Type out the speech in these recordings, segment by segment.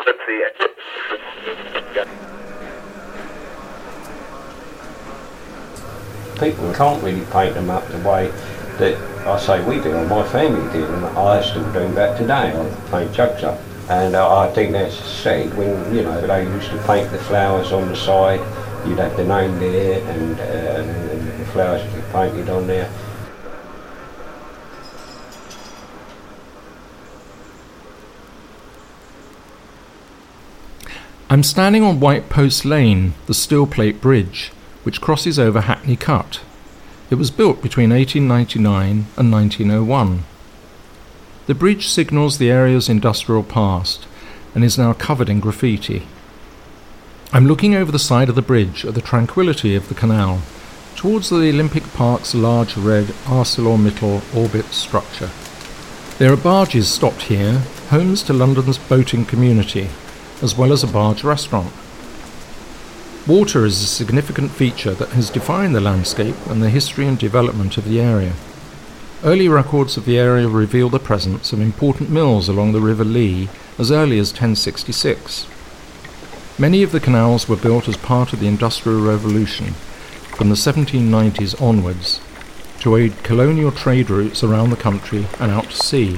People can't really paint them up the way that I say we do, and my family did, and I still do that today. I paint jugs up. And I think that's sad when, you know, they used to paint the flowers on the side. You'd have the name there and the flowers would be painted on there. I'm standing on White Post Lane, the steel plate bridge, which crosses over Hackney Cut. It was built between 1899 and 1901. The bridge signals the area's industrial past and is now covered in graffiti. I'm looking over the side of the bridge at the tranquility of the canal, towards the Olympic Park's large red ArcelorMittal orbit structure. There are barges stopped here, homes to London's boating community, as well as a barge restaurant. Water is a significant feature that has defined the landscape and the history and development of the area. Early records of the area reveal the presence of important mills along the River Lee as early as 1066. Many of the canals were built as part of the Industrial Revolution from the 1790s onwards to aid colonial trade routes around the country and out to sea.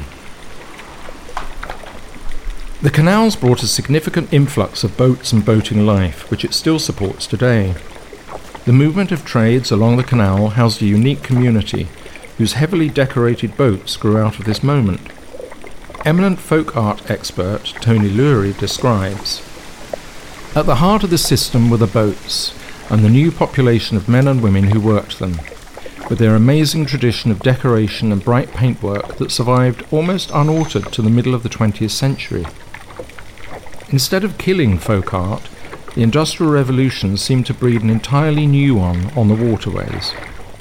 The canals brought a significant influx of boats and boating life, which it still supports today. The movement of trades along the canal housed a unique community whose heavily decorated boats grew out of this moment. Eminent folk art expert Tony Lurie describes, "At the heart of this system were the boats and the new population of men and women who worked them, with their amazing tradition of decoration and bright paintwork that survived almost unaltered to the middle of the 20th century. Instead of killing folk art, the Industrial Revolution seemed to breed an entirely new one on the waterways."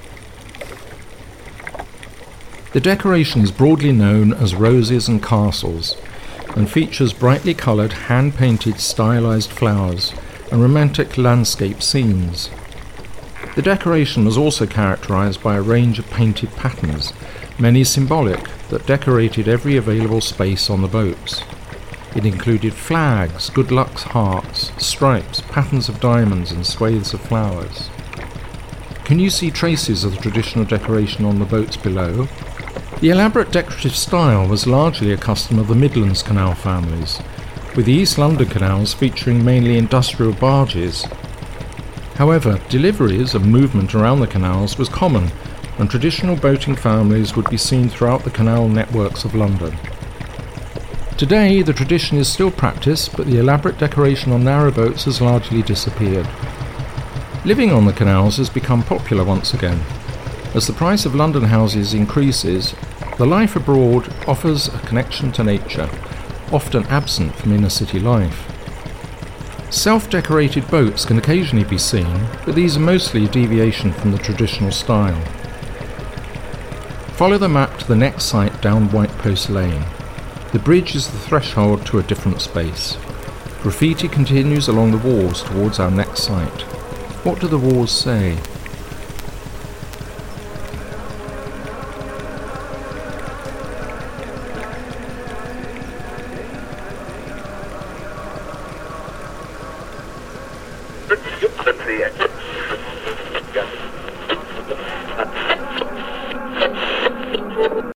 The decoration is broadly known as roses and castles, and features brightly coloured hand-painted stylised flowers and romantic landscape scenes. The decoration was also characterised by a range of painted patterns, many symbolic, that decorated every available space on the boats. It included flags, good luck hearts, stripes, patterns of diamonds and swathes of flowers. Can you see traces of the traditional decoration on the boats below? The elaborate decorative style was largely a custom of the Midlands canal families, with the East London canals featuring mainly industrial barges. However, deliveries and movement around the canals was common, and traditional boating families would be seen throughout the canal networks of London. Today, the tradition is still practiced, but the elaborate decoration on narrowboats has largely disappeared. Living on the canals has become popular once again. As the price of London houses increases, the life abroad offers a connection to nature, often absent from inner city life. Self-decorated boats can occasionally be seen, but these are mostly a deviation from the traditional style. Follow the map to the next site down White Post Lane. The bridge is the threshold to a different space. Graffiti continues along the walls towards our next site. What do the walls say? Let's see it.